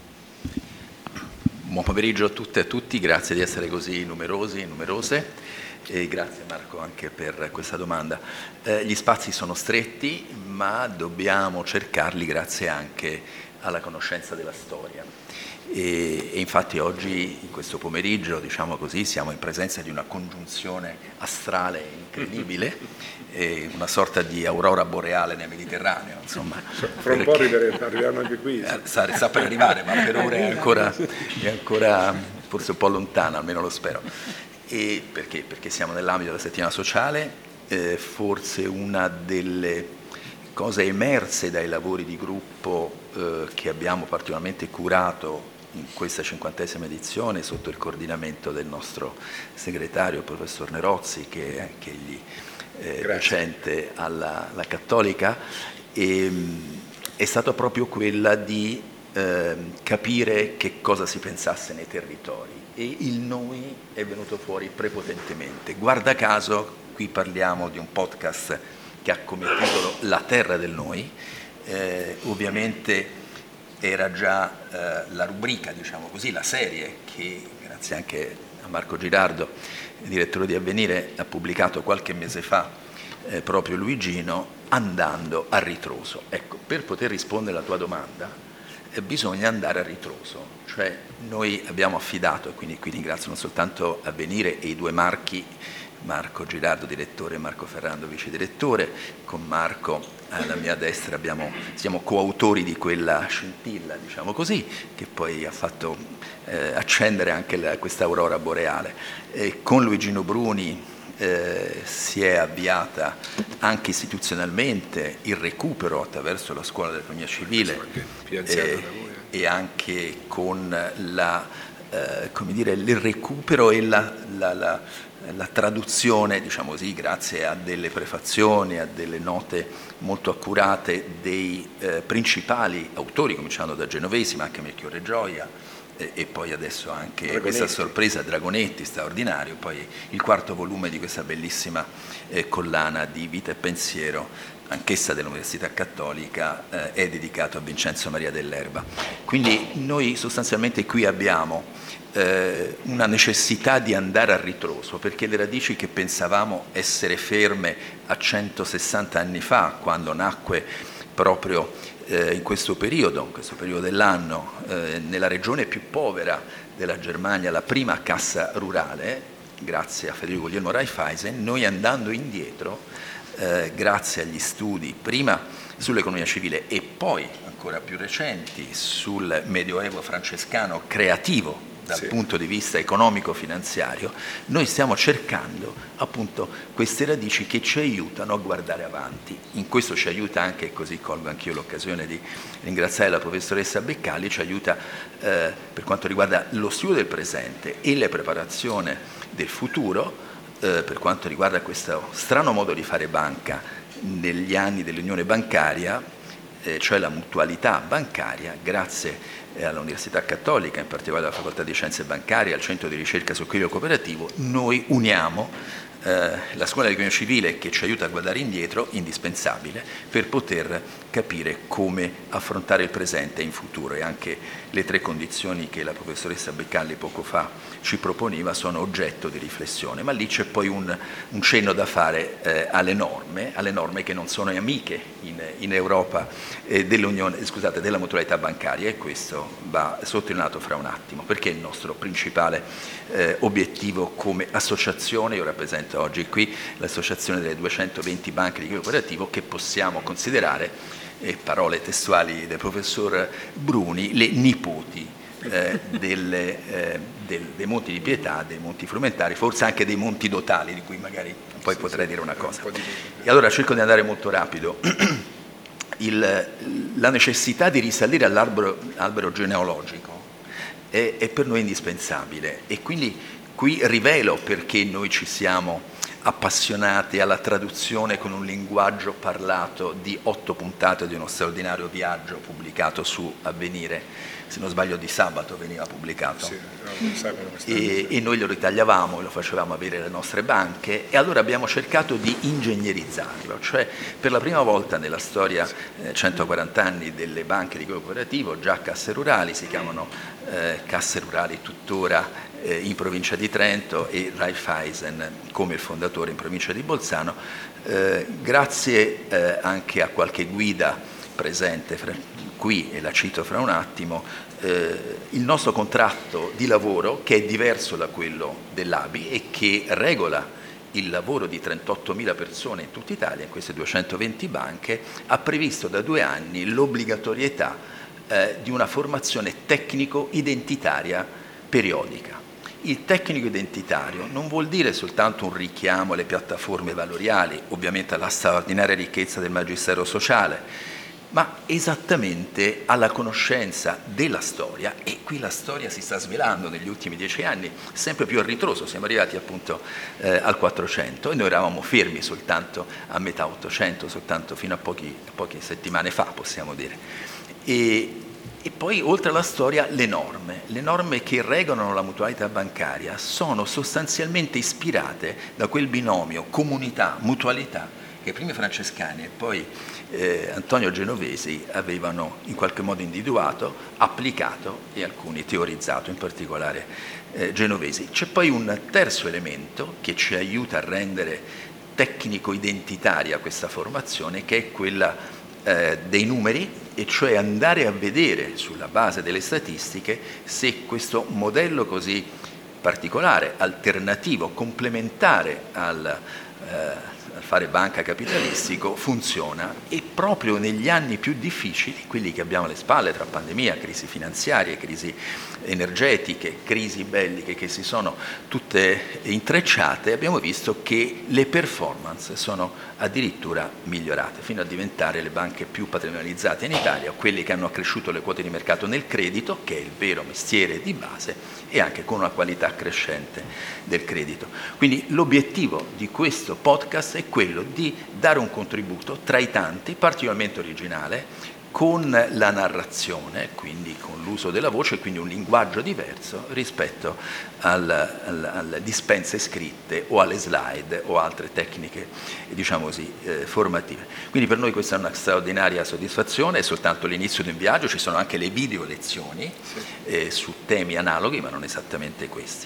Buon pomeriggio a tutte e a tutti, grazie di essere così numerosi e numerose e grazie Marco anche per questa domanda. Gli spazi sono stretti, ma dobbiamo cercarli grazie anche alla conoscenza della storia. E infatti oggi, in questo pomeriggio, diciamo così, siamo in presenza di una congiunzione astrale incredibile, una sorta di aurora boreale nel Mediterraneo, insomma. Fra un po' arriveranno anche qui. Sta per arrivare, ma per ora è ancora forse un po' lontana, almeno lo spero. E perché siamo nell'ambito della settimana sociale, forse una delle cose emerse dai lavori di gruppo che abbiamo particolarmente curato in questa 50esima edizione sotto il coordinamento del nostro segretario, il professor Nerozzi, che è anche egli docente alla Cattolica, è stata proprio quella di capire che cosa si pensasse nei territori, e il noi è venuto fuori prepotentemente. Guarda caso, qui parliamo di un podcast che ha come titolo La terra del noi, ovviamente era già la rubrica, diciamo così, la serie che, grazie anche a Marco Girardo, direttore di Avvenire, ha pubblicato qualche mese fa proprio Luigino, andando a ritroso. Ecco, per poter rispondere alla tua domanda bisogna andare a ritroso, cioè noi abbiamo affidato, e quindi qui ringrazio non soltanto Avvenire e i due Marchi, Marco Girardo direttore e Marco Ferrando vice direttore. Con Marco alla mia destra siamo coautori di quella scintilla, diciamo così, che poi ha fatto accendere anche questa aurora boreale. Con Luigino Bruni si è avviata anche istituzionalmente il recupero attraverso la scuola dell'economia civile e anche con la come dire, il recupero e la traduzione, diciamo così, grazie a delle prefazioni, a delle note molto accurate dei principali autori, cominciando da Genovesi, ma anche Melchiorre Gioia, e poi adesso anche Dragonetti. Questa sorpresa, Dragonetti, straordinario, poi il quarto volume di questa bellissima collana di Vita e Pensiero, anch'essa dell'Università Cattolica, è dedicato a Vincenzo Maria Dell'Erba. Quindi noi sostanzialmente qui abbiamo una necessità di andare a ritroso, perché le radici che pensavamo essere ferme a 160 anni fa, quando nacque proprio in questo periodo dell'anno, nella regione più povera della Germania, la prima cassa rurale, grazie a Federico Guglielmo Raiffeisen, noi andando indietro, grazie agli studi prima sull'economia civile e poi ancora più recenti sul Medioevo francescano creativo dal punto di vista economico-finanziario, noi stiamo cercando appunto queste radici che ci aiutano a guardare avanti. In questo ci aiuta anche, così colgo anch'io l'occasione di ringraziare la professoressa Beccalli, ci aiuta per quanto riguarda lo studio del presente e la preparazione del futuro, per quanto riguarda questo strano modo di fare banca negli anni dell'unione bancaria, cioè la mutualità bancaria, grazie all'Università Cattolica, in particolare alla Facoltà di Scienze Bancarie, al Centro di Ricerca sul Credito Cooperativo, noi uniamo la scuola di economia civile, che ci aiuta a guardare indietro, indispensabile, per poter capire come affrontare il presente e in futuro, e anche le tre condizioni che la professoressa Beccalli poco fa ci proponeva sono oggetto di riflessione, ma lì c'è poi un cenno da fare alle norme che non sono amiche in Europa della mutualità bancaria, e questo va sottolineato fra un attimo, perché è il nostro principale obiettivo come associazione. Io rappresento oggi qui l'associazione delle 220 banche di credito cooperativo, che possiamo considerare, parole testuali del professor Bruni, le nipoti dei monti di Pietà, dei monti frumentari, forse anche dei monti dotali, di cui magari poi potrei dire una cosa. E allora cerco di andare molto rapido. La necessità di risalire all'albero genealogico è per noi indispensabile, e quindi qui rivelo perché noi ci siamo appassionati alla traduzione con un linguaggio parlato di 8 puntate di uno straordinario viaggio pubblicato su Avvenire, se non sbaglio di sabato veniva pubblicato, e noi lo ritagliavamo e lo facevamo avere alle nostre banche, e allora abbiamo cercato di ingegnerizzarlo, cioè per la prima volta nella storia, 140 anni delle banche di credito cooperativo, già casse rurali, si chiamano casse rurali tuttora in provincia di Trento, e Raiffeisen come il fondatore in provincia di Bolzano, grazie anche a qualche guida presente qui, e la cito fra un attimo, il nostro contratto di lavoro, che è diverso da quello dell'ABI e che regola il lavoro di 38.000 persone in tutta Italia, in queste 220 banche, ha previsto da 2 anni l'obbligatorietà di una formazione tecnico-identitaria periodica. Il tecnico identitario non vuol dire soltanto un richiamo alle piattaforme valoriali, ovviamente alla straordinaria ricchezza del magistero sociale, ma esattamente alla conoscenza della storia, e qui la storia si sta svelando negli ultimi 10 anni, sempre più a ritroso. Siamo arrivati appunto al 400 e noi eravamo fermi soltanto a metà 800, soltanto fino a poche settimane fa, possiamo dire. E poi, oltre alla storia, le norme che regolano la mutualità bancaria sono sostanzialmente ispirate da quel binomio comunità-mutualità che prima i francescani e poi Antonio Genovesi avevano in qualche modo individuato, applicato e alcuni teorizzato, in particolare Genovesi. C'è poi un terzo elemento che ci aiuta a rendere tecnico-identitaria questa formazione, che è quella dei numeri, e cioè andare a vedere sulla base delle statistiche se questo modello così particolare, alternativo, complementare al fare banca capitalistico funziona, e proprio negli anni più difficili, quelli che abbiamo alle spalle tra pandemia, crisi finanziarie, crisi energetiche, crisi belliche che si sono tutte intrecciate, abbiamo visto che le performance sono addirittura migliorate, fino a diventare le banche più patrimonializzate in Italia, quelle che hanno accresciuto le quote di mercato nel credito, che è il vero mestiere di base, e anche con una qualità crescente del credito. Quindi l'obiettivo di questo podcast è quello di dare un contributo tra i tanti, particolarmente originale, con la narrazione, quindi con l'uso della voce, quindi un linguaggio diverso rispetto alle dispense scritte o alle slide o altre tecniche, diciamo così, formative. Quindi per noi questa è una straordinaria soddisfazione, è soltanto l'inizio di un viaggio, ci sono anche le video lezioni su temi analoghi, ma non esattamente questi.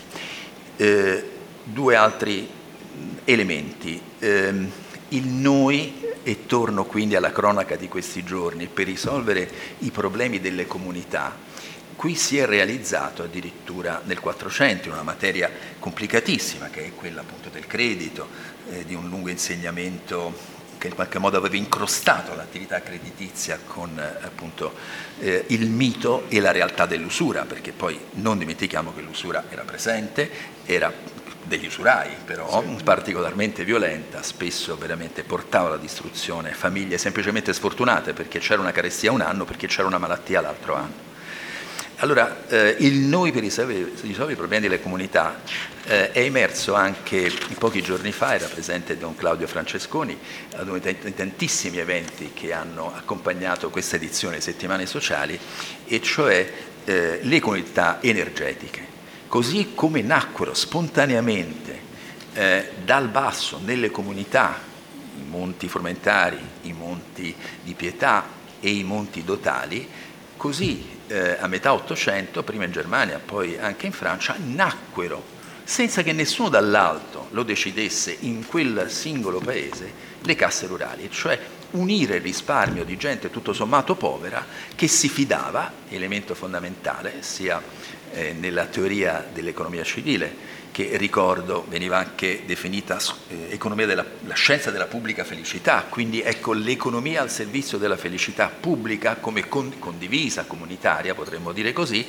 Due altri elementi. Il noi, e torno quindi alla cronaca di questi giorni, per risolvere i problemi delle comunità, qui si è realizzato addirittura nel 400, in una materia complicatissima che è quella appunto del credito, di un lungo insegnamento che in qualche modo aveva incrostato l'attività creditizia con appunto il mito e la realtà dell'usura, perché poi non dimentichiamo che l'usura era presente, era degli usurai però, particolarmente violenta, spesso veramente portava alla distruzione famiglie semplicemente sfortunate perché c'era una carestia un anno, perché c'era una malattia l'altro anno. Allora, il noi per risolvere i problemi delle comunità è emerso anche pochi giorni fa, era presente Don Claudio Francesconi ad uno dei tantissimi eventi che hanno accompagnato questa edizione Settimane Sociali, e cioè le comunità energetiche. Così come nacquero spontaneamente dal basso nelle comunità i monti formentari, i monti di Pietà e i monti dotali, così a metà Ottocento, prima in Germania, poi anche in Francia, nacquero, senza che nessuno dall'alto lo decidesse in quel singolo paese, le casse rurali, cioè unire il risparmio di gente tutto sommato povera che si fidava, elemento fondamentale, sia nella teoria dell'economia civile, che ricordo veniva anche definita economia la scienza della pubblica felicità, quindi ecco l'economia al servizio della felicità pubblica come condivisa, comunitaria, potremmo dire così,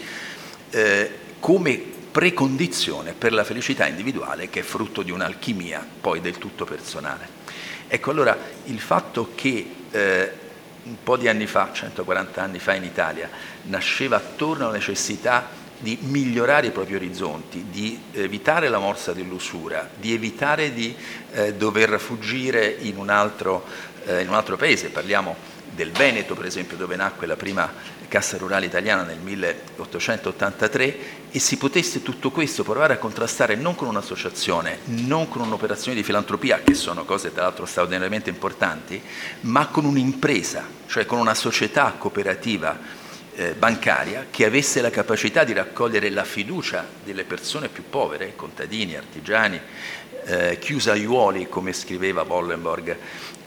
come precondizione per la felicità individuale, che è frutto di un'alchimia poi del tutto personale. Ecco, allora il fatto che un po' di anni fa, 140 anni fa in Italia, nasceva attorno alla necessità di migliorare i propri orizzonti, di evitare la morsa dell'usura, di evitare di dover fuggire in un altro paese. Parliamo del Veneto, per esempio, dove nacque la prima Cassa Rurale Italiana nel 1883, e si potesse tutto questo provare a contrastare non con un'associazione, non con un'operazione di filantropia, che sono cose tra l'altro straordinariamente importanti, ma con un'impresa, cioè con una società cooperativa bancaria che avesse la capacità di raccogliere la fiducia delle persone più povere, contadini, artigiani, chiusaiuoli, come scriveva Bollenborg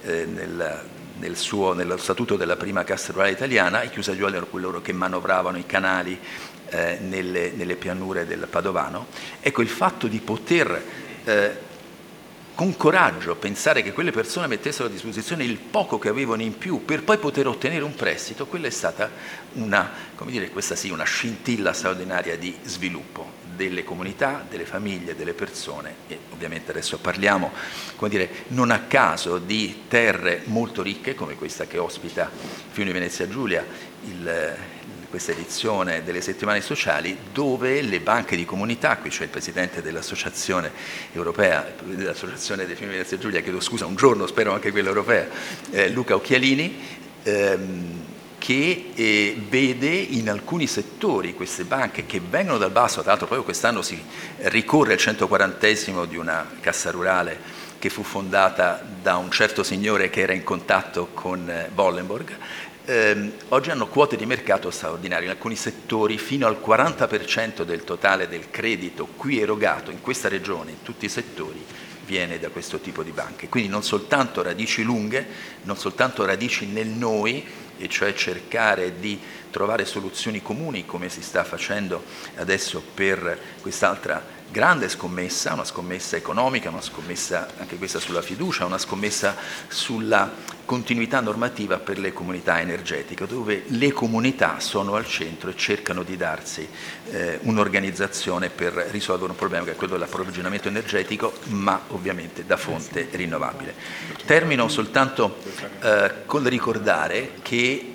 nello statuto della prima Cassa Rurale Italiana. I chiusaiuoli erano coloro che manovravano i canali nelle pianure del Padovano. Ecco, il fatto di poter con coraggio pensare che quelle persone mettessero a disposizione il poco che avevano in più per poi poter ottenere un prestito, quella è stata una scintilla straordinaria di sviluppo delle comunità, delle famiglie, delle persone, e ovviamente adesso parliamo, non a caso di terre molto ricche come questa che ospita Friuli Venezia Giulia, questa edizione delle Settimane Sociali, dove le banche di comunità, qui c'è il presidente dell'Associazione Europea, dell'Associazione dei Friuli Venezia Giulia, chiedo scusa, un giorno spero anche quella europea, Luca Occhialini, che vede in alcuni settori queste banche che vengono dal basso. Tra l'altro proprio quest'anno si ricorre al 140° di una Cassa Rurale che fu fondata da un certo signore che era in contatto con Bollenborg. Oggi hanno quote di mercato straordinarie, in alcuni settori fino al 40% del totale del credito qui erogato in questa regione, in tutti i settori, viene da questo tipo di banche. Quindi non soltanto radici lunghe, non soltanto radici nel noi, e cioè cercare di trovare soluzioni comuni come si sta facendo adesso per quest'altra grande scommessa, una scommessa economica, una scommessa anche questa sulla fiducia, una scommessa sulla continuità normativa per le comunità energetiche, dove le comunità sono al centro e cercano di darsi un'organizzazione per risolvere un problema che è quello dell'approvvigionamento energetico, ma ovviamente da fonte rinnovabile. Termino soltanto col ricordare che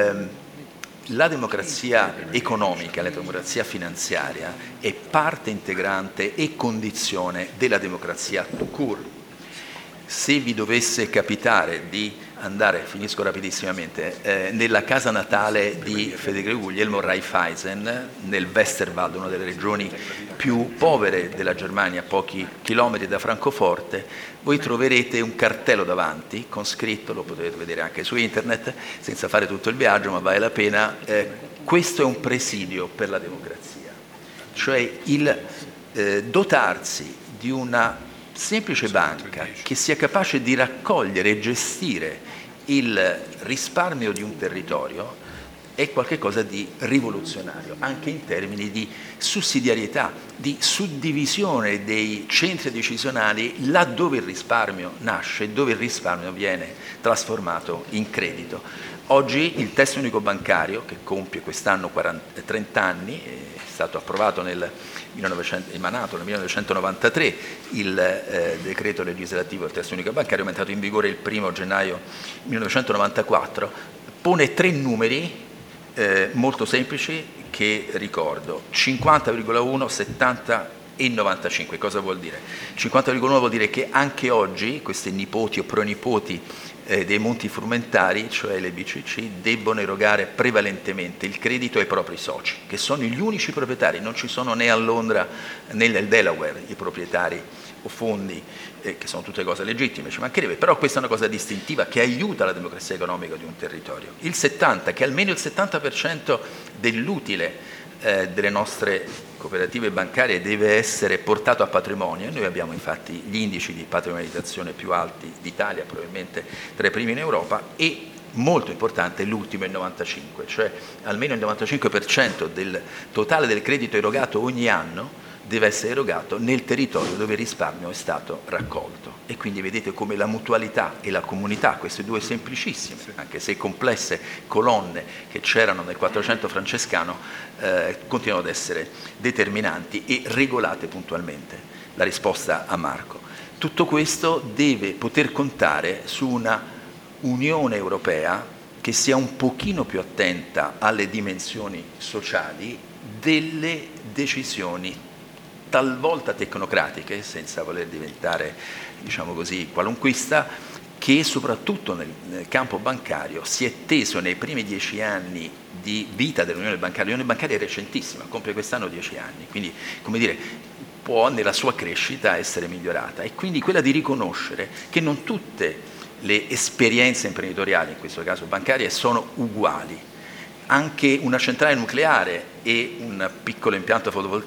la democrazia economica, la democrazia finanziaria è parte integrante e condizione della democrazia tout court. Se vi dovesse capitare di andare, finisco rapidissimamente, nella casa natale di Federico Guglielmo Raiffeisen, nel Westerwald, una delle regioni più povere della Germania, a pochi chilometri da Francoforte, voi troverete un cartello davanti con scritto, lo potete vedere anche su internet, senza fare tutto il viaggio, ma vale la pena, questo è un presidio per la democrazia, cioè il dotarsi di una semplice banca che sia capace di raccogliere e gestire il risparmio di un territorio è qualcosa di rivoluzionario, anche in termini di sussidiarietà, di suddivisione dei centri decisionali là dove il risparmio nasce, dove il risparmio viene trasformato in credito. Oggi il testo unico bancario, che compie quest'anno 30 anni, è stato approvato emanato nel 1993, il decreto legislativo del testo unico bancario è entrato in vigore il 1 gennaio 1994, pone 3 numeri molto semplici che ricordo: 50,1, 70 e 95. Cosa vuol dire? 50,1 vuol dire che anche oggi queste nipoti o pronipoti dei monti frumentari, cioè le BCC, debbono erogare prevalentemente il credito ai propri soci, che sono gli unici proprietari. Non ci sono né a Londra né nel Delaware i proprietari o fondi, che sono tutte cose legittime, ci mancherebbe, però questa è una cosa distintiva che aiuta la democrazia economica di un territorio. Il 70, che almeno il 70% dell'utile delle nostre cooperative bancarie deve essere portato a patrimonio, e noi abbiamo infatti gli indici di patrimonializzazione più alti d'Italia, probabilmente tra i primi in Europa, e molto importante l'ultimo, il 95, cioè almeno il 95% del totale del credito erogato ogni anno deve essere erogato nel territorio dove il risparmio è stato raccolto. E quindi vedete come la mutualità e la comunità, queste due semplicissime, anche se complesse colonne che c'erano nel 400 francescano, continuano ad essere determinanti e regolate puntualmente. La risposta a Marco. Tutto questo deve poter contare su una Unione Europea che sia un pochino più attenta alle dimensioni sociali delle decisioni talvolta tecnocratiche, senza voler diventare, diciamo così, qualunquista, che soprattutto nel campo bancario si è teso nei primi 10 anni di vita dell'Unione bancaria. L'Unione bancaria è recentissima, compie quest'anno 10 anni, quindi, come dire, può nella sua crescita essere migliorata, e quindi quella di riconoscere che non tutte le esperienze imprenditoriali, in questo caso bancarie, sono uguali. Anche una centrale nucleare e un piccolo impianto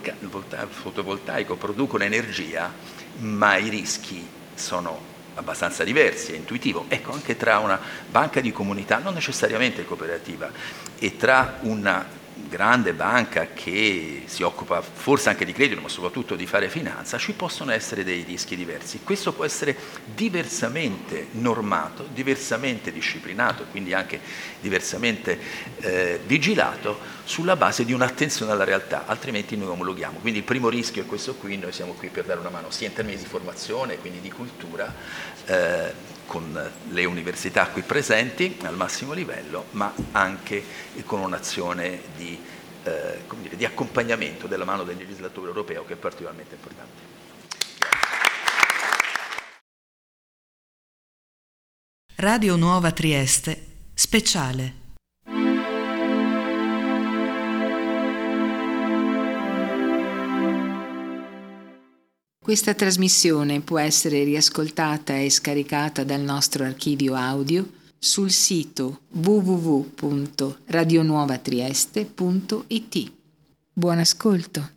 fotovoltaico producono energia, ma i rischi sono abbastanza diversi, è intuitivo. Ecco, anche tra una banca di comunità, non necessariamente cooperativa, e tra una grande banca che si occupa forse anche di credito, ma soprattutto di fare finanza, ci possono essere dei rischi diversi. Questo può essere diversamente normato, diversamente disciplinato, quindi anche diversamente vigilato, sulla base di un'attenzione alla realtà, altrimenti noi omologhiamo. Quindi il primo rischio è questo qui, noi siamo qui per dare una mano sia in termini di formazione, quindi di cultura, con le università qui presenti al massimo livello, ma anche con un'azione di accompagnamento della mano del legislatore europeo, che è particolarmente importante. Radio Nuova Trieste, speciale. Questa trasmissione può essere riascoltata e scaricata dal nostro archivio audio sul sito www.radionuovatrieste.it. Buon ascolto.